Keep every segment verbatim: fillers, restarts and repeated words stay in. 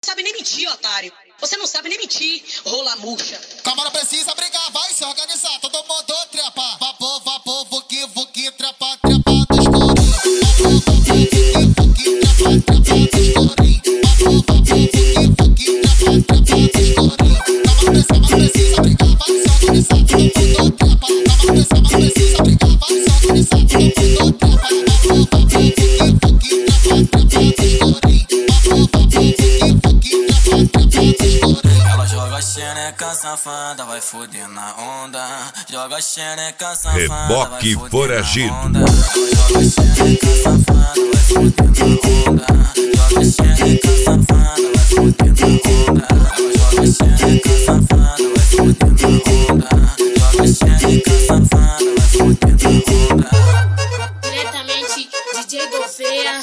sabe nem mentir, otário. Você não sabe nem mentir, rola murcha. Calma, não precisa brigar, vai se organizar. Todo mundo trepa. Vapor, vapor, vuki, vuki, trepa, trepa do escurinho. Vapor, vuki, vuki, trepa, trepa do escurinho. Vapor, vuki, vuki, trepa, trepa do escurinho. Calma, não precisa brigar, vai se organizar. Todo mundo trepa. Calma, não precisa brigar, vai se organizar. Todo mundo trepa. Vapor, vuki, vuki, trepa, trepa do escurinho. Vapor, vuki, vuki, trepa, trepa do escurinho. Ela joga xereca safada, vai foder na onda. Joga xereca safada, vai Reboque foder foragido. na onda. Ela joga xereca safada, vai foder na onda. Joga xereca safada, vai foder na onda. Ela joga xereca safada, vai foder na onda. Joga xereca safada, vai foder na onda. Diretamente D J Gouveia.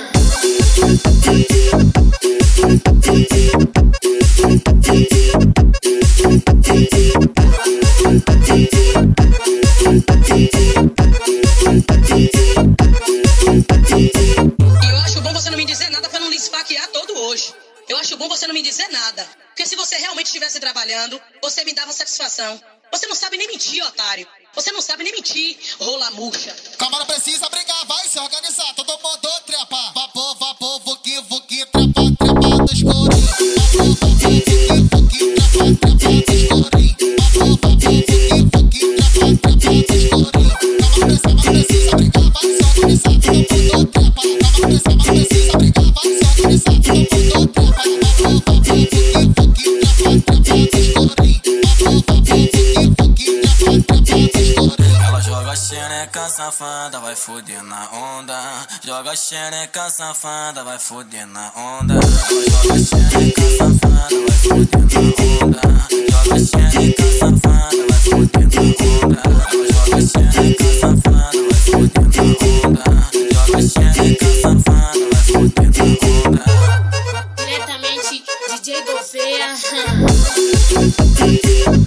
E eu acho bom você não me dizer nada pra não lhe esfaquear todo hoje. Eu acho bom você não me dizer nada. Porque se você realmente estivesse trabalhando, você me dava satisfação. Você não sabe nem mentir, otário. Você não sabe nem mentir, rola murcha. Calma, não precisa brigar, vai se organizar. Todo mundo trepa. Vapor, vapor, vuki, vuki, trepa, trepa do escurinho. Vapor, vuki, vuki, trepa, trepa do escurinho. Vapor, vuki, vuki, trepa, trepa do escurinho. Calma, não precisa brigar, vai se organizar. Todo mundo trepa. Calma, não precisa brigar, vai se organizar. Todo mundo trepa. Vapor, vuki, vuki, trepa, trepa do escurinho. Vapor, vuki, vuki, trepa, trepa do escurinho. Ela joga xereca safada, vai foder na onda. Joga xereca safada, vai foder na onda. Ela joga xereca safada, vai foder na onda. Joga xereca safada, vai foder na onda. Ela joga xereca safada, vai foder na onda. Joga xereca safada, vai foder na onda. Diretamente D J Gouveia.